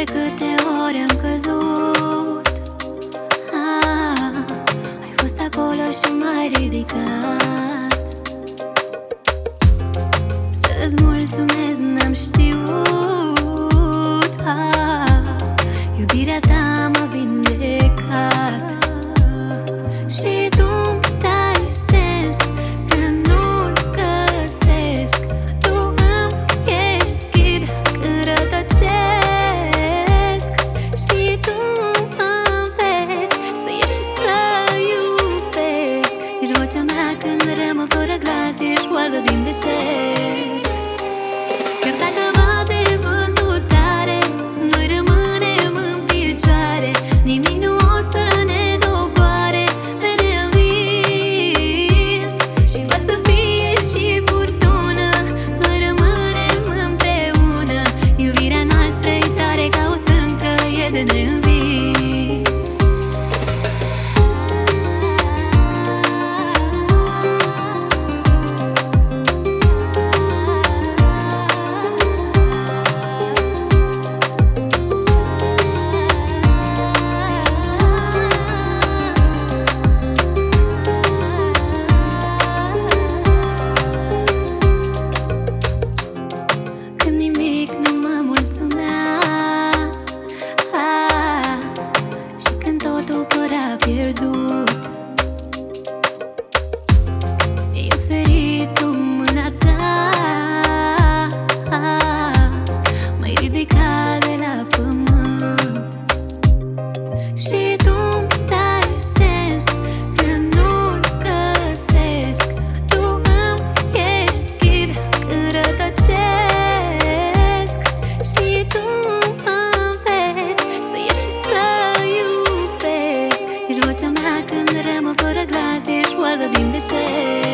câte ori am căzut, ai fost acolo și m-ai ridicat. Să-ți mulțumesc, n-am știut, iubirea ta m-a vindecat. Și tu-mi dai sens când nu-l găsesc. Tu îmi ești ghid când rătăcesc. Și tu mă înveți să ieși și să iubesc. Ești vocea mea când rămân fără glas, ești oază din deșert. Chiar dacă bate vântul tare, noi rămânem în picioare. Nimic nu o să ne doboare de neînvins. Și va să fie și furtună, noi rămânem împreună. Iubirea noastră e tare ca o stâncă, e de neînvins. Și când totul părea pierdut, mi-ai oferit tu mâna ta, m-ai ridicat de la pământ. Și tu-mi dai sens când nu-l găsesc. Tu îmi ești ghid când rătăcesc. Și tu mă înveți să ieși și să iubesc. Ești vocea mea când rămân fără glas, ești oază din deșert.